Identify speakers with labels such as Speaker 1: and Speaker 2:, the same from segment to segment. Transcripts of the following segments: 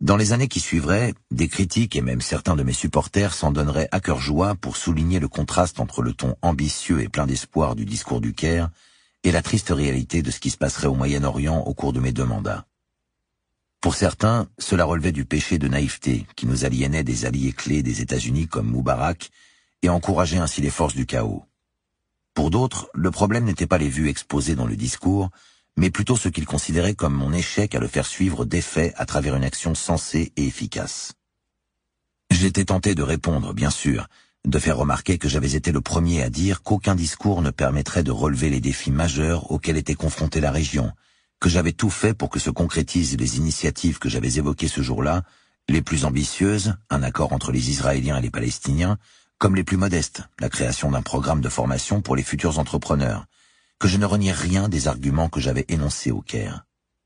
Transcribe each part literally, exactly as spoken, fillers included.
Speaker 1: Dans les années qui suivraient, des critiques et même certains de mes supporters s'en donneraient à cœur joie pour souligner le contraste entre le ton ambitieux et plein d'espoir du discours du Caire et la triste réalité de ce qui se passerait au Moyen-Orient au cours de mes deux mandats. Pour certains, cela relevait du péché de naïveté qui nous aliénait des alliés clés des États-Unis comme Moubarak et encourageait ainsi les forces du chaos. Pour d'autres, le problème n'était pas les vues exposées dans le discours, mais plutôt ce qu'ils considéraient comme mon échec à le faire suivre d'effet à travers une action sensée et efficace. J'étais tenté de répondre, bien sûr, de faire remarquer que j'avais été le premier à dire qu'aucun discours ne permettrait de relever les défis majeurs auxquels était confrontée la région, que j'avais tout fait pour que se concrétisent les initiatives que j'avais évoquées ce jour-là, les plus ambitieuses, un accord entre les Israéliens et les Palestiniens, comme les plus modestes, la création d'un programme de formation pour les futurs entrepreneurs, que je ne reniais rien des arguments que j'avais énoncés au Caire.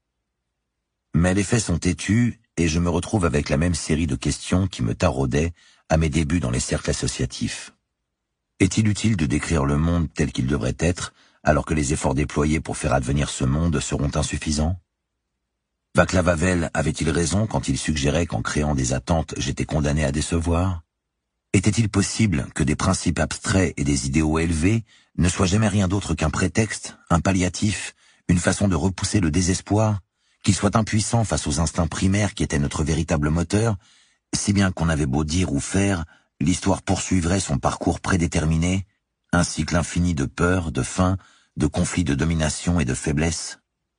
Speaker 1: Mais les faits sont têtus et je me retrouve avec la même série de questions qui me taraudaient à mes débuts dans les cercles associatifs. Est-il utile de décrire le monde tel qu'il devrait être alors que les efforts déployés pour faire advenir ce monde seront insuffisants? Václav Havel avait-il raison quand il suggérait qu'en créant des attentes, j'étais condamné à décevoir? Était-il possible que des principes abstraits et des idéaux élevés ne soient jamais rien d'autre qu'un prétexte, un palliatif, une façon de repousser le désespoir, qu'ils soient impuissants face aux instincts primaires qui étaient notre véritable moteur, si bien qu'on avait beau dire ou faire, l'histoire poursuivrait son parcours prédéterminé, un cycle infini de peur, de faim, de conflits de domination et de faiblesse?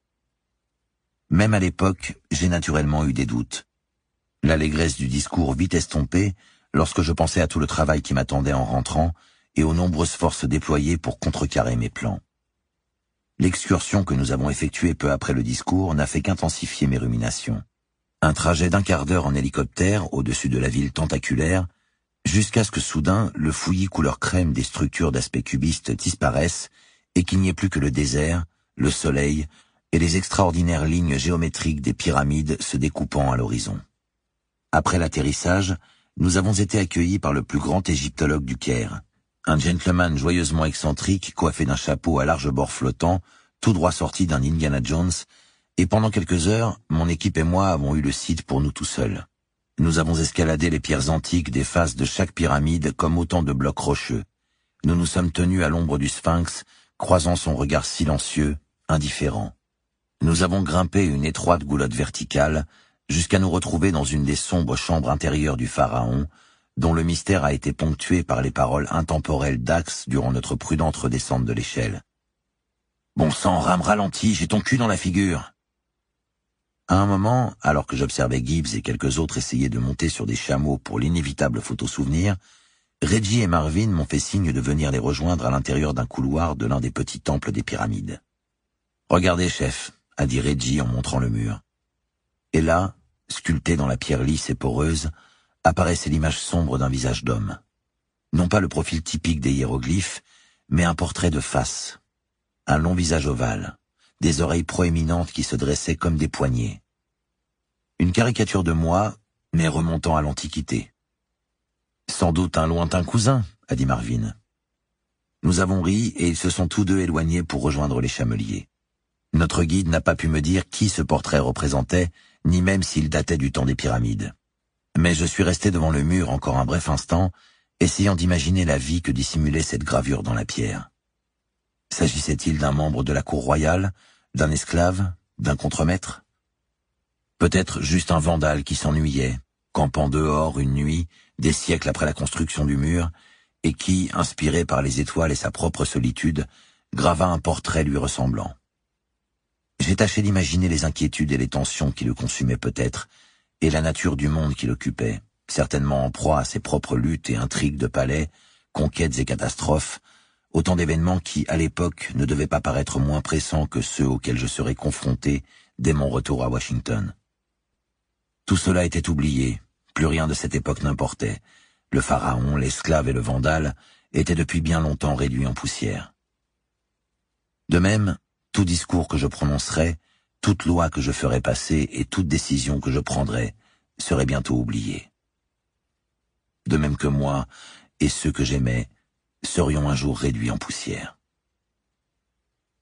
Speaker 1: Même à l'époque, j'ai naturellement eu des doutes. L'allégresse du discours vite estompée, lorsque je pensais à tout le travail qui m'attendait en rentrant et aux nombreuses forces déployées pour contrecarrer mes plans. L'excursion que nous avons effectuée peu après le discours n'a fait qu'intensifier mes ruminations. Un trajet d'un quart d'heure en hélicoptère au-dessus de la ville tentaculaire, jusqu'à ce que soudain le fouillis couleur crème des structures d'aspect cubiste disparaissent et qu'il n'y ait plus que le désert, le soleil et les extraordinaires lignes géométriques des pyramides se découpant à l'horizon. Après l'atterrissage, nous avons été accueillis par le plus grand égyptologue du Caire, un gentleman joyeusement excentrique coiffé d'un chapeau à large bord flottant, tout droit sorti d'un Indiana Jones, et pendant quelques heures, mon équipe et moi avons eu le site pour nous tout seuls. Nous avons escaladé les pierres antiques des faces de chaque pyramide comme autant de blocs rocheux. Nous nous sommes tenus à l'ombre du Sphinx, croisant son regard silencieux, indifférent. Nous avons grimpé une étroite goulotte verticale, jusqu'à nous retrouver dans une des sombres chambres intérieures du pharaon, dont le mystère a été ponctué par les paroles intemporelles d'Axe durant notre prudente redescente de l'échelle. « Bon sang, rame ralenti, j'ai ton cul dans la figure !» À un moment, alors que j'observais Gibbs et quelques autres essayer de monter sur des chameaux pour l'inévitable photo-souvenir, Reggie et Marvin m'ont fait signe de venir les rejoindre à l'intérieur d'un couloir de l'un des petits temples des pyramides. « Regardez, chef », a dit Reggie en montrant le mur. Et là, sculpté dans la pierre lisse et poreuse, apparaissait l'image sombre d'un visage d'homme. Non pas le profil typique des hiéroglyphes, mais un portrait de face. Un long visage ovale, des oreilles proéminentes qui se dressaient comme des poignets. Une caricature de moi, mais remontant à l'Antiquité. Sans doute un lointain cousin, a dit Marvin. Nous avons ri et ils se sont tous deux éloignés pour rejoindre les chameliers. Notre guide n'a pas pu me dire qui ce portrait représentait, ni même s'il datait du temps des pyramides. Mais je suis resté devant le mur encore un bref instant, essayant d'imaginer la vie que dissimulait cette gravure dans la pierre. S'agissait-il d'un membre de la cour royale, d'un esclave, d'un contremaître? Peut-être juste un vandale qui s'ennuyait, campant dehors une nuit, des siècles après la construction du mur, et qui, inspiré par les étoiles et sa propre solitude, grava un portrait lui ressemblant. J'ai tâché d'imaginer les inquiétudes et les tensions qui le consumaient peut-être, et la nature du monde qui l'occupait, certainement en proie à ses propres luttes et intrigues de palais, conquêtes et catastrophes, autant d'événements qui, à l'époque, ne devaient pas paraître moins pressants que ceux auxquels je serais confronté dès mon retour à Washington. Tout cela était oublié, plus rien de cette époque n'importait. Le pharaon, l'esclave et le vandale étaient depuis bien longtemps réduits en poussière. De même, tout discours que je prononcerais, toute loi que je ferais passer et toute décision que je prendrais serait bientôt oubliée. De même que moi, et ceux que j'aimais, serions un jour réduits en poussière.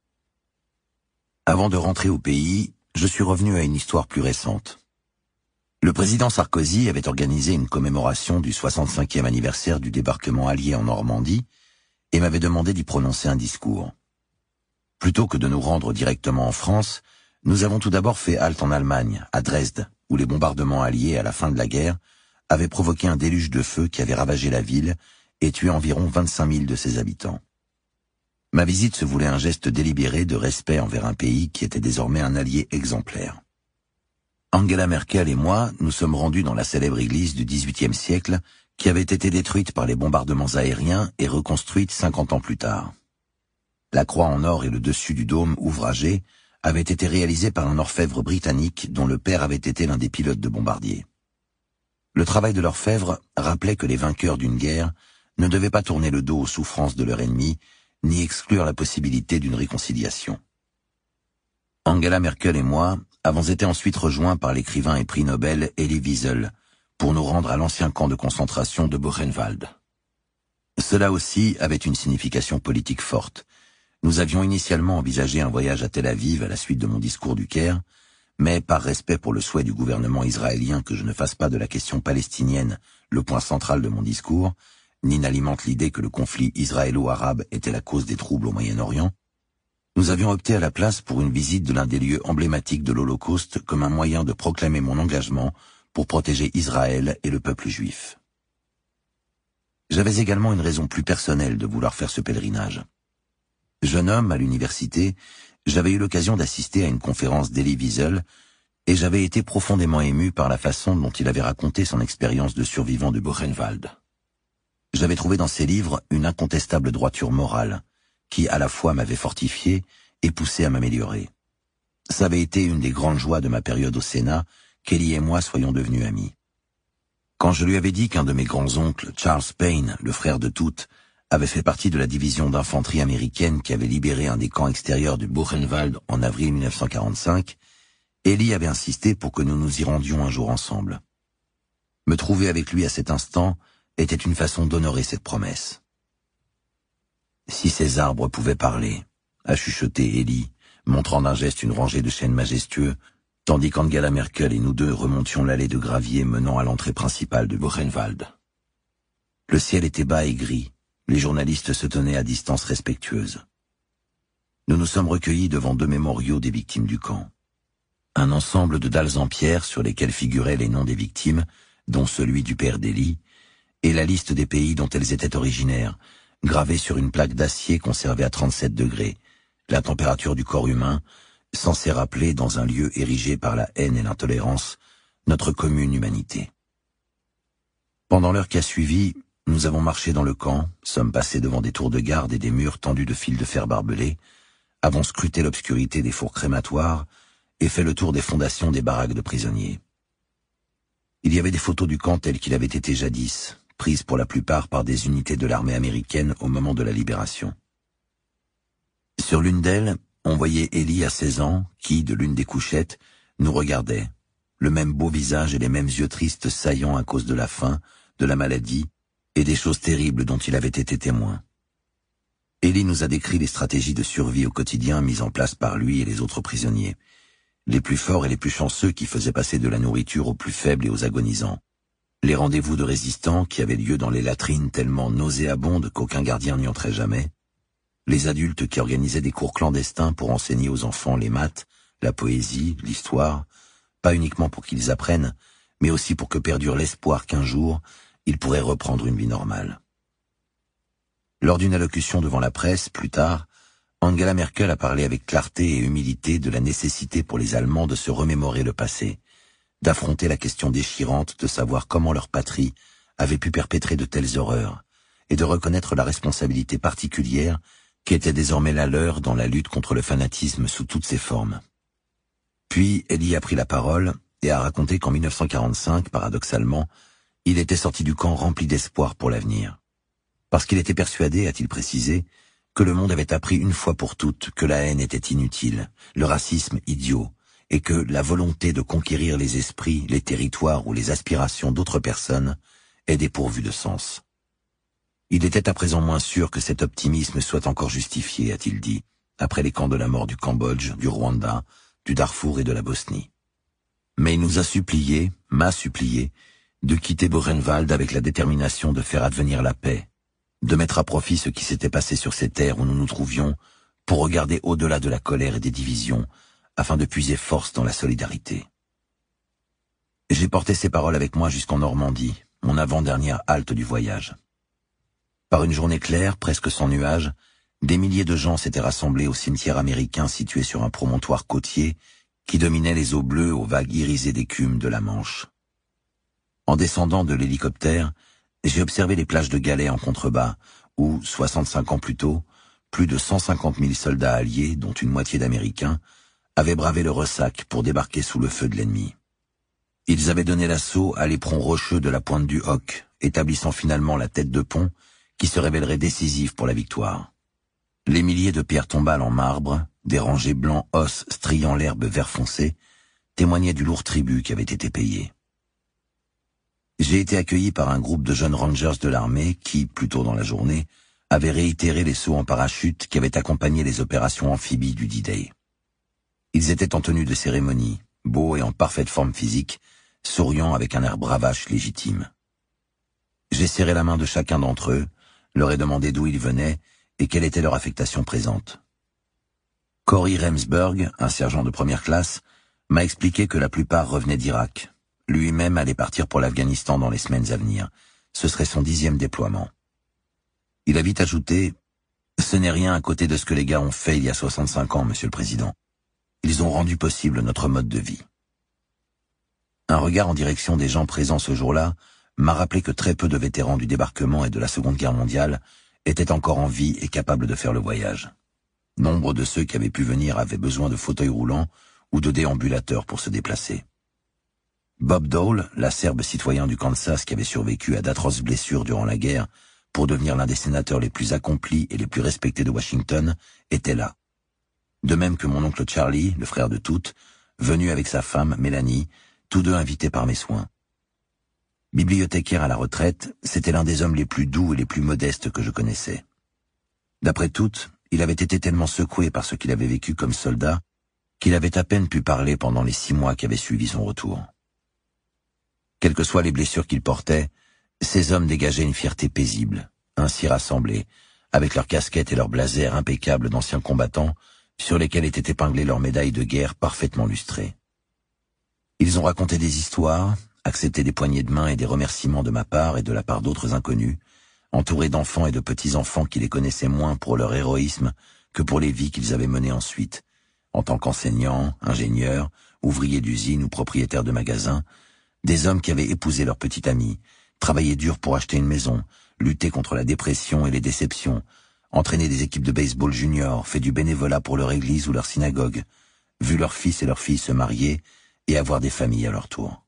Speaker 1: Avant de rentrer au pays, je suis revenu à une histoire plus récente. Le président Sarkozy avait organisé une commémoration du soixante-cinquième anniversaire du débarquement allié en Normandie et m'avait demandé d'y prononcer un discours. Plutôt que de nous rendre directement en France, nous avons tout d'abord fait halte en Allemagne, à Dresde, où les bombardements alliés à la fin de la guerre avaient provoqué un déluge de feu qui avait ravagé la ville et tué environ vingt-cinq mille de ses habitants. Ma visite se voulait un geste délibéré de respect envers un pays qui était désormais un allié exemplaire. Angela Merkel et moi nous sommes rendus dans la célèbre église du dix-huitième siècle qui avait été détruite par les bombardements aériens et reconstruite cinquante ans plus tard. La croix en or et le dessus du dôme ouvragé avaient été réalisés par un orfèvre britannique dont le père avait été l'un des pilotes de bombardiers. Le travail de l'orfèvre rappelait que les vainqueurs d'une guerre ne devaient pas tourner le dos aux souffrances de leur ennemi, ni exclure la possibilité d'une réconciliation. Angela Merkel et moi avons été ensuite rejoints par l'écrivain et prix Nobel Elie Wiesel pour nous rendre à l'ancien camp de concentration de Buchenwald. Cela aussi avait une signification politique forte. Nous avions initialement envisagé un voyage à Tel Aviv à la suite de mon discours du Caire, mais par respect pour le souhait du gouvernement israélien que je ne fasse pas de la question palestinienne le point central de mon discours, ni n'alimente l'idée que le conflit israélo-arabe était la cause des troubles au Moyen-Orient, nous avions opté à la place pour une visite de l'un des lieux emblématiques de l'Holocauste comme un moyen de proclamer mon engagement pour protéger Israël et le peuple juif. J'avais également une raison plus personnelle de vouloir faire ce pèlerinage. Jeune homme à l'université, j'avais eu l'occasion d'assister à une conférence d'Elie Wiesel et j'avais été profondément ému par la façon dont il avait raconté son expérience de survivant de Buchenwald. J'avais trouvé dans ses livres une incontestable droiture morale, qui à la fois m'avait fortifié et poussé à m'améliorer. Ça avait été une des grandes joies de ma période au Sénat, qu'Elie et moi soyons devenus amis. Quand je lui avais dit qu'un de mes grands-oncles, Charles Payne, le frère de Tooth, avait fait partie de la division d'infanterie américaine qui avait libéré un des camps extérieurs de Buchenwald en avril mille neuf cent quarante-cinq, Elie avait insisté pour que nous nous y rendions un jour ensemble. Me trouver avec lui à cet instant était une façon d'honorer cette promesse. Si ces arbres pouvaient parler, a chuchoté Elie, montrant d'un geste une rangée de chênes majestueux, tandis qu'Angela Merkel et nous deux remontions l'allée de gravier menant à l'entrée principale de Buchenwald. Le ciel était bas et gris, les journalistes se tenaient à distance respectueuse. Nous nous sommes recueillis devant deux mémoriaux des victimes du camp. Un ensemble de dalles en pierre sur lesquelles figuraient les noms des victimes, dont celui du père d'Elie, et la liste des pays dont elles étaient originaires, gravée sur une plaque d'acier conservée à trente-sept degrés, la température du corps humain, censée rappeler dans un lieu érigé par la haine et l'intolérance, notre commune humanité. Pendant l'heure qui a suivi, nous avons marché dans le camp, sommes passés devant des tours de garde et des murs tendus de fils de fer barbelés, avons scruté l'obscurité des fours crématoires et fait le tour des fondations des baraques de prisonniers. Il y avait des photos du camp tel qu'il avait été jadis, prises pour la plupart par des unités de l'armée américaine au moment de la libération. Sur l'une d'elles, on voyait Elie à seize ans, qui, de l'une des couchettes, nous regardait, le même beau visage et les mêmes yeux tristes saillants à cause de la faim, de la maladie et des choses terribles dont il avait été témoin. Elie nous a décrit les stratégies de survie au quotidien mises en place par lui et les autres prisonniers, les plus forts et les plus chanceux qui faisaient passer de la nourriture aux plus faibles et aux agonisants, les rendez-vous de résistants qui avaient lieu dans les latrines tellement nauséabondes qu'aucun gardien n'y entrait jamais, les adultes qui organisaient des cours clandestins pour enseigner aux enfants les maths, la poésie, l'histoire, pas uniquement pour qu'ils apprennent, mais aussi pour que perdure l'espoir qu'un jour, ils pourraient reprendre une vie normale. Lors d'une allocution devant la presse, plus tard, Angela Merkel a parlé avec clarté et humilité de la nécessité pour les Allemands de se remémorer le passé, d'affronter la question déchirante de savoir comment leur patrie avait pu perpétrer de telles horreurs, et de reconnaître la responsabilité particulière qui était désormais la leur dans la lutte contre le fanatisme sous toutes ses formes. Puis Elie a pris la parole et a raconté qu'en mille neuf cent quarante-cinq, paradoxalement, il était sorti du camp rempli d'espoir pour l'avenir. Parce qu'il était persuadé, a-t-il précisé, que le monde avait appris une fois pour toutes que la haine était inutile, le racisme idiot, et que la volonté de conquérir les esprits, les territoires ou les aspirations d'autres personnes est dépourvue de sens. Il était à présent moins sûr que cet optimisme soit encore justifié, a-t-il dit, après les camps de la mort du Cambodge, du Rwanda, du Darfour et de la Bosnie. Mais il nous a supplié, m'a supplié, de quitter Buchenwald avec la détermination de faire advenir la paix, de mettre à profit ce qui s'était passé sur ces terres où nous nous trouvions, pour regarder au-delà de la colère et des divisions, afin de puiser force dans la solidarité. J'ai porté ces paroles avec moi jusqu'en Normandie, mon avant-dernière halte du voyage. Par une journée claire, presque sans nuages, des milliers de gens s'étaient rassemblés au cimetière américain situé sur un promontoire côtier qui dominait les eaux bleues aux vagues irisées d'écume de la Manche. En descendant de l'hélicoptère, j'ai observé les plages de galets en contrebas, où, soixante-cinq ans plus tôt, plus de cent cinquante mille soldats alliés, dont une moitié d'Américains, avaient bravé le ressac pour débarquer sous le feu de l'ennemi. Ils avaient donné l'assaut à l'éperon rocheux de la pointe du Hoc, établissant finalement la tête de pont qui se révélerait décisive pour la victoire. Les milliers de pierres tombales en marbre, des rangées blancs os striant l'herbe vert foncé, témoignaient du lourd tribut qui avait été payé. J'ai été accueilli par un groupe de jeunes rangers de l'armée qui, plus tôt dans la journée, avaient réitéré les sauts en parachute qui avaient accompagné les opérations amphibies du D-Day. Ils étaient en tenue de cérémonie, beaux et en parfaite forme physique, souriant avec un air bravache légitime. J'ai serré la main de chacun d'entre eux, leur ai demandé d'où ils venaient et quelle était leur affectation présente. Corey Remsburg, un sergent de première classe, m'a expliqué que la plupart revenaient d'Irak. Lui-même allait partir pour l'Afghanistan dans les semaines à venir. Ce serait son dixième déploiement. Il a vite ajouté « Ce n'est rien à côté de ce que les gars ont fait il y a soixante-cinq ans, Monsieur le Président. Ils ont rendu possible notre mode de vie. » Un regard en direction des gens présents ce jour-là m'a rappelé que très peu de vétérans du débarquement et de la Seconde Guerre mondiale étaient encore en vie et capables de faire le voyage. Nombre de ceux qui avaient pu venir avaient besoin de fauteuils roulants ou de déambulateurs pour se déplacer. Bob Dole, l'acerbe citoyen du Kansas qui avait survécu à d'atroces blessures durant la guerre pour devenir l'un des sénateurs les plus accomplis et les plus respectés de Washington, était là. De même que mon oncle Charlie, le frère de Toots, venu avec sa femme, Mélanie, tous deux invités par mes soins. Bibliothécaire à la retraite, c'était l'un des hommes les plus doux et les plus modestes que je connaissais. D'après Toots, il avait été tellement secoué par ce qu'il avait vécu comme soldat qu'il avait à peine pu parler pendant les six mois qui avaient suivi son retour. Quelles que soient les blessures qu'ils portaient, ces hommes dégageaient une fierté paisible, ainsi rassemblés, avec leurs casquettes et leurs blasers impeccables d'anciens combattants, sur lesquels étaient épinglées leurs médailles de guerre parfaitement lustrées. Ils ont raconté des histoires, accepté des poignées de main et des remerciements de ma part et de la part d'autres inconnus, entourés d'enfants et de petits-enfants qui les connaissaient moins pour leur héroïsme que pour les vies qu'ils avaient menées ensuite, en tant qu'enseignants, ingénieurs, ouvriers d'usine ou propriétaires de magasins, des hommes qui avaient épousé leur petite amie, travaillé dur pour acheter une maison, lutté contre la dépression et les déceptions, entraîné des équipes de baseball junior, fait du bénévolat pour leur église ou leur synagogue, vu leurs fils et leurs filles se marier et avoir des familles à leur tour.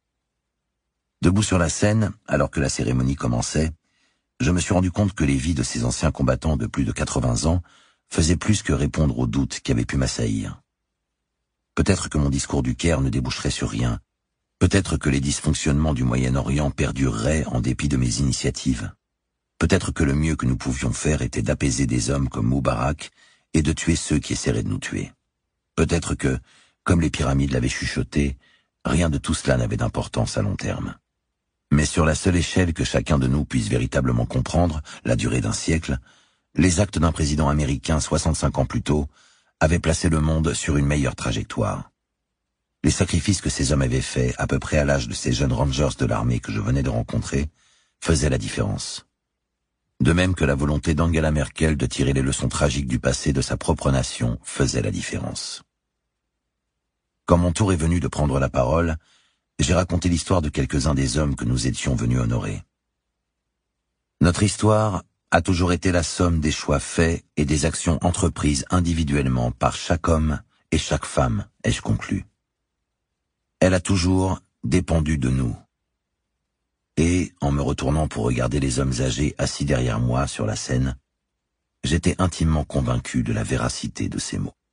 Speaker 1: Debout sur la scène, alors que la cérémonie commençait, je me suis rendu compte que les vies de ces anciens combattants de plus de quatre-vingts ans faisaient plus que répondre aux doutes qui avaient pu m'assaillir. Peut-être que mon discours du Caire ne déboucherait sur rien. Peut-être que les dysfonctionnements du Moyen-Orient perdureraient en dépit de mes initiatives. Peut-être que le mieux que nous pouvions faire était d'apaiser des hommes comme Moubarak et de tuer ceux qui essaieraient de nous tuer. Peut-être que, comme les pyramides l'avaient chuchoté, rien de tout cela n'avait d'importance à long terme. Mais sur la seule échelle que chacun de nous puisse véritablement comprendre, la durée d'un siècle, les actes d'un président américain soixante-cinq ans plus tôt avaient placé le monde sur une meilleure trajectoire. Les sacrifices que ces hommes avaient faits, à peu près à l'âge de ces jeunes rangers de l'armée que je venais de rencontrer, faisaient la différence. De même que la volonté d'Angela Merkel de tirer les leçons tragiques du passé de sa propre nation faisait la différence. Quand mon tour est venu de prendre la parole, j'ai raconté l'histoire de quelques-uns des hommes que nous étions venus honorer. Notre histoire a toujours été la somme des choix faits et des actions entreprises individuellement par chaque homme et chaque femme, ai-je conclu. Elle a toujours dépendu de nous. Et, en me retournant pour regarder les hommes âgés assis derrière moi sur la scène, j'étais intimement convaincu de la véracité de ces mots.